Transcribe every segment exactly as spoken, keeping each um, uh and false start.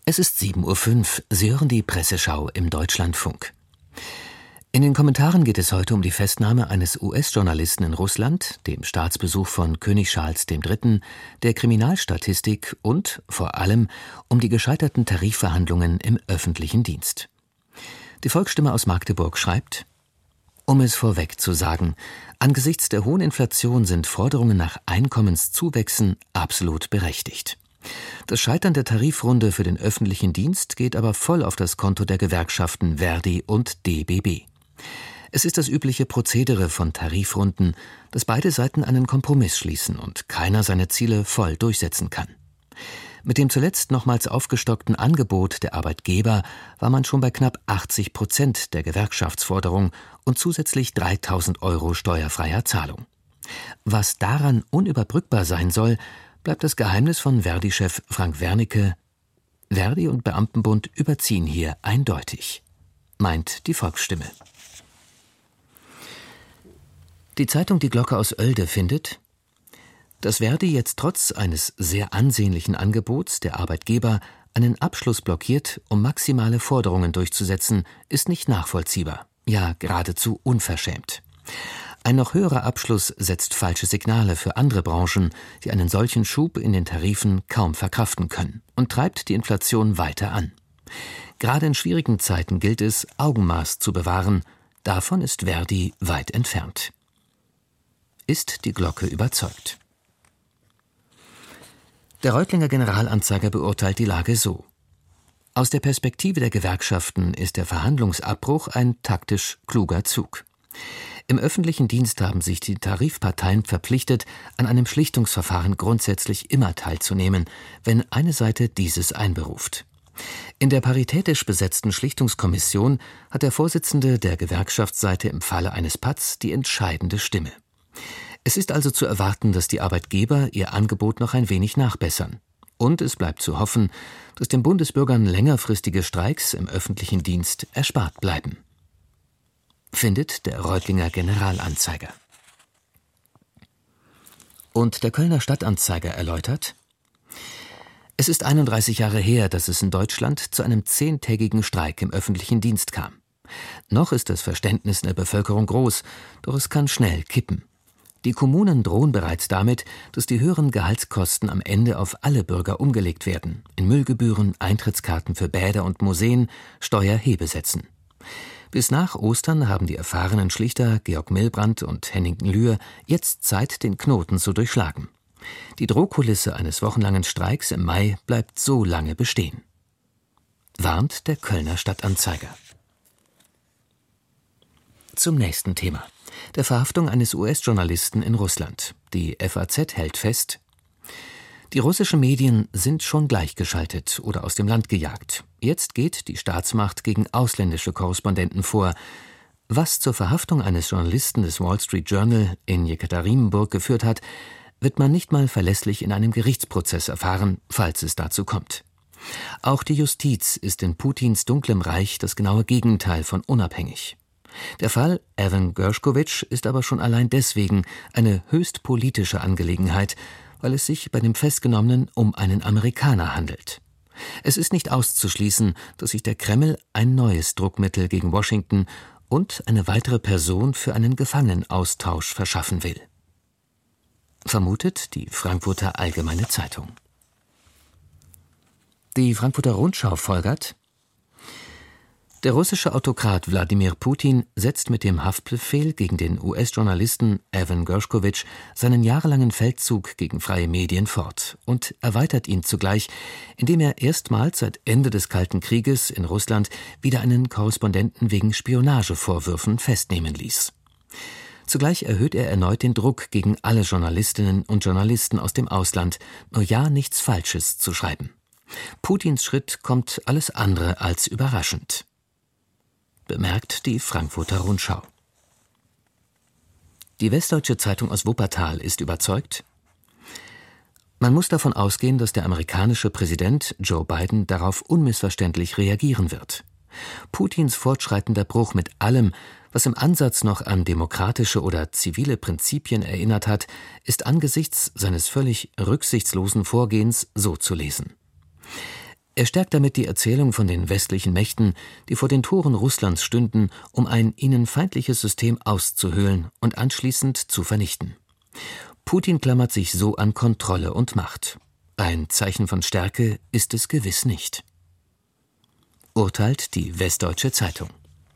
Es ist sieben Uhr fünf. Sie hören die Presseschau im Deutschlandfunk. In den Kommentaren geht es heute um die Festnahme eines U S-Journalisten in Russland, dem Staatsbesuch von König Charles der Dritte., der Kriminalstatistik und, vor allem, um die gescheiterten Tarifverhandlungen im öffentlichen Dienst. Die Volksstimme aus Magdeburg schreibt: Um es vorweg zu sagen, angesichts der hohen Inflation sind Forderungen nach Einkommenszuwächsen absolut berechtigt. Das Scheitern der Tarifrunde für den öffentlichen Dienst geht aber voll auf das Konto der Gewerkschaften ver.di und D B B. Es ist das übliche Prozedere von Tarifrunden, dass beide Seiten einen Kompromiss schließen und keiner seine Ziele voll durchsetzen kann. Mit dem zuletzt nochmals aufgestockten Angebot der Arbeitgeber war man schon bei knapp achtzig Prozent der Gewerkschaftsforderung und zusätzlich dreitausend Euro steuerfreier Zahlung. Was daran unüberbrückbar sein soll, bleibt das Geheimnis von Verdi-Chef Frank Wernicke. Verdi und Beamtenbund überziehen hier eindeutig, meint die Volksstimme. Die Zeitung Die Glocke aus Oelde findet: Dass Verdi jetzt trotz eines sehr ansehnlichen Angebots der Arbeitgeber einen Abschluss blockiert, um maximale Forderungen durchzusetzen, ist nicht nachvollziehbar, ja geradezu unverschämt. Ein noch höherer Abschluss setzt falsche Signale für andere Branchen, die einen solchen Schub in den Tarifen kaum verkraften können, und treibt die Inflation weiter an. Gerade in schwierigen Zeiten gilt es, Augenmaß zu bewahren. Davon ist Verdi weit entfernt. Ist die Glocke überzeugt? Der Reutlinger Generalanzeiger beurteilt die Lage so: Aus der Perspektive der Gewerkschaften ist der Verhandlungsabbruch ein taktisch kluger Zug. Im öffentlichen Dienst haben sich die Tarifparteien verpflichtet, an einem Schlichtungsverfahren grundsätzlich immer teilzunehmen, wenn eine Seite dieses einberuft. In der paritätisch besetzten Schlichtungskommission hat der Vorsitzende der Gewerkschaftsseite im Falle eines Patts die entscheidende Stimme. Es ist also zu erwarten, dass die Arbeitgeber ihr Angebot noch ein wenig nachbessern. Und es bleibt zu hoffen, dass den Bundesbürgern längerfristige Streiks im öffentlichen Dienst erspart bleiben. Findet der Reutlinger Generalanzeiger. Und der Kölner Stadtanzeiger erläutert: Es ist einunddreißig Jahre her, dass es in Deutschland zu einem zehntägigen Streik im öffentlichen Dienst kam. Noch ist das Verständnis in der Bevölkerung groß, doch es kann schnell kippen. Die Kommunen drohen bereits damit, dass die höheren Gehaltskosten am Ende auf alle Bürger umgelegt werden, in Müllgebühren, Eintrittskarten für Bäder und Museen, Steuerhebesätzen. Bis nach Ostern haben die erfahrenen Schlichter Georg Milbrandt und Henning Lühr jetzt Zeit, den Knoten zu durchschlagen. Die Drohkulisse eines wochenlangen Streiks im Mai bleibt so lange bestehen, warnt der Kölner Stadtanzeiger. Zum nächsten Thema: der Verhaftung eines U S-Journalisten in Russland. Die F A Z hält fest: Die russischen Medien sind schon gleichgeschaltet oder aus dem Land gejagt. Jetzt geht die Staatsmacht gegen ausländische Korrespondenten vor. Was zur Verhaftung eines Journalisten des Wall Street Journal in Jekaterinburg geführt hat, wird man nicht mal verlässlich in einem Gerichtsprozess erfahren, falls es dazu kommt. Auch die Justiz ist in Putins dunklem Reich das genaue Gegenteil von unabhängig. Der Fall Evan Gershkovich ist aber schon allein deswegen eine höchst politische Angelegenheit, weil es sich bei dem Festgenommenen um einen Amerikaner handelt. Es ist nicht auszuschließen, dass sich der Kreml ein neues Druckmittel gegen Washington und eine weitere Person für einen Gefangenenaustausch verschaffen will. Vermutet die Frankfurter Allgemeine Zeitung. Die Frankfurter Rundschau folgert: Der russische Autokrat Wladimir Putin setzt mit dem Haftbefehl gegen den U S-Journalisten Evan Gershkovich seinen jahrelangen Feldzug gegen freie Medien fort und erweitert ihn zugleich, indem er erstmals seit Ende des Kalten Krieges in Russland wieder einen Korrespondenten wegen Spionagevorwürfen festnehmen ließ. Zugleich erhöht er erneut den Druck gegen alle Journalistinnen und Journalisten aus dem Ausland, nur ja nichts Falsches zu schreiben. Putins Schritt kommt alles andere als überraschend, bemerkt die Frankfurter Rundschau. Die Westdeutsche Zeitung aus Wuppertal ist überzeugt: Man muss davon ausgehen, dass der amerikanische Präsident Joe Biden darauf unmissverständlich reagieren wird. Putins fortschreitender Bruch mit allem, was im Ansatz noch an demokratische oder zivile Prinzipien erinnert hat, ist angesichts seines völlig rücksichtslosen Vorgehens so zu lesen: Er stärkt damit die Erzählung von den westlichen Mächten, die vor den Toren Russlands stünden, um ein ihnen feindliches System auszuhöhlen und anschließend zu vernichten. Putin klammert sich so an Kontrolle und Macht. Ein Zeichen von Stärke ist es gewiss nicht. Urteilt die Westdeutsche Zeitung.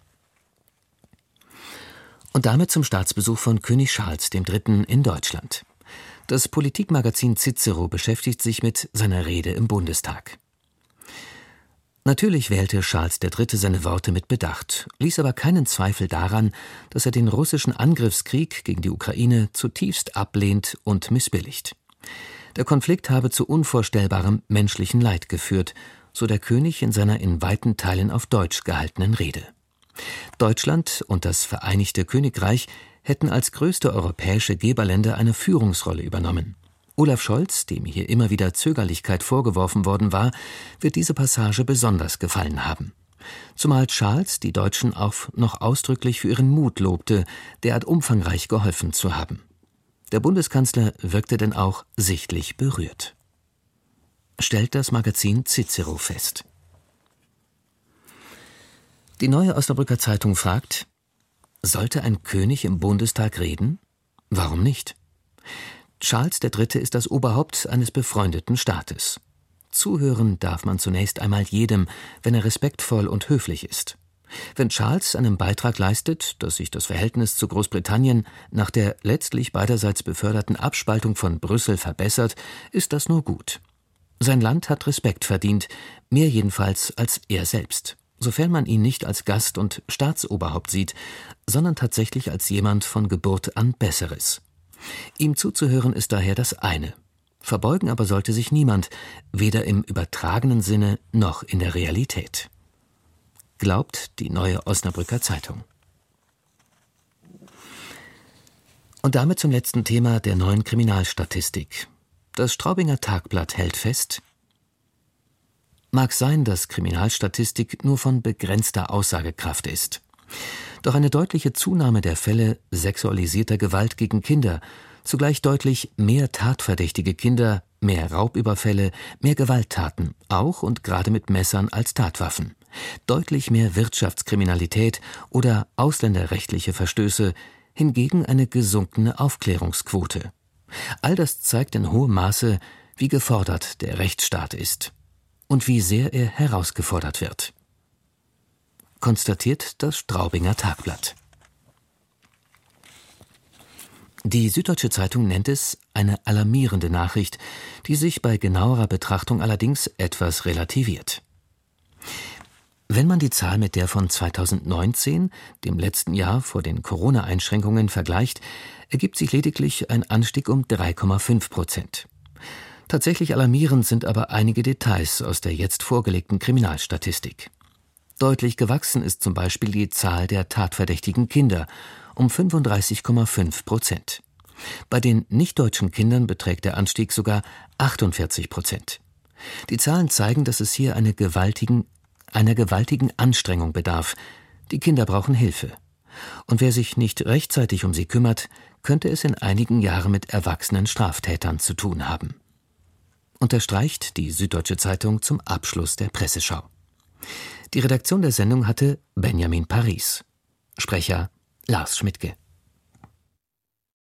Und damit zum Staatsbesuch von König Charles der Dritte in Deutschland. Das Politikmagazin Cicero beschäftigt sich mit seiner Rede im Bundestag. Natürlich wählte Charles der Dritte seine Worte mit Bedacht, ließ aber keinen Zweifel daran, dass er den russischen Angriffskrieg gegen die Ukraine zutiefst ablehnt und missbilligt. Der Konflikt habe zu unvorstellbarem menschlichen Leid geführt, so der König in seiner in weiten Teilen auf Deutsch gehaltenen Rede. Deutschland und das Vereinigte Königreich hätten als größte europäische Geberländer eine Führungsrolle übernommen. Olaf Scholz, dem hier immer wieder Zögerlichkeit vorgeworfen worden war, wird diese Passage besonders gefallen haben. Zumal Charles die Deutschen auch noch ausdrücklich für ihren Mut lobte, derart umfangreich geholfen zu haben. Der Bundeskanzler wirkte denn auch sichtlich berührt. Stellt das Magazin Cicero fest. Die Neue Osnabrücker Zeitung fragt: Sollte ein König im Bundestag reden? Warum nicht? Charles der Dritte ist das Oberhaupt eines befreundeten Staates. Zuhören darf man zunächst einmal jedem, wenn er respektvoll und höflich ist. Wenn Charles einen Beitrag leistet, dass sich das Verhältnis zu Großbritannien nach der letztlich beiderseits beförderten Abspaltung von Brüssel verbessert, ist das nur gut. Sein Land hat Respekt verdient, mehr jedenfalls als er selbst, sofern man ihn nicht als Gast und Staatsoberhaupt sieht, sondern tatsächlich als jemand von Geburt an Besseres. Ihm zuzuhören ist daher das eine. Verbeugen aber sollte sich niemand, weder im übertragenen Sinne noch in der Realität. Glaubt die Neue Osnabrücker Zeitung. Und damit zum letzten Thema der neuen Kriminalstatistik. Das Straubinger Tagblatt hält fest: Mag sein, dass Kriminalstatistik nur von begrenzter Aussagekraft ist. Doch eine deutliche Zunahme der Fälle sexualisierter Gewalt gegen Kinder, zugleich deutlich mehr tatverdächtige Kinder, mehr Raubüberfälle, mehr Gewalttaten, auch und gerade mit Messern als Tatwaffen, deutlich mehr Wirtschaftskriminalität oder ausländerrechtliche Verstöße, hingegen eine gesunkene Aufklärungsquote. All das zeigt in hohem Maße, wie gefordert der Rechtsstaat ist und wie sehr er herausgefordert wird. Konstatiert das Straubinger Tagblatt. Die Süddeutsche Zeitung nennt es eine alarmierende Nachricht, die sich bei genauerer Betrachtung allerdings etwas relativiert. Wenn man die Zahl mit der von zweitausendneunzehn, dem letzten Jahr vor den Corona-Einschränkungen, vergleicht, ergibt sich lediglich ein Anstieg um drei Komma fünf Prozent. Tatsächlich alarmierend sind aber einige Details aus der jetzt vorgelegten Kriminalstatistik. Deutlich gewachsen ist zum Beispiel die Zahl der tatverdächtigen Kinder um fünfunddreißig Komma fünf Prozent. Bei den nichtdeutschen Kindern beträgt der Anstieg sogar achtundvierzig Prozent. Die Zahlen zeigen, dass es hier eine gewaltigen, einer gewaltigen Anstrengung bedarf. Die Kinder brauchen Hilfe. Und wer sich nicht rechtzeitig um sie kümmert, könnte es in einigen Jahren mit erwachsenen Straftätern zu tun haben. Unterstreicht die Süddeutsche Zeitung zum Abschluss der Presseschau. Die Redaktion der Sendung hatte Benjamin Paris. Sprecher Lars Schmidtke.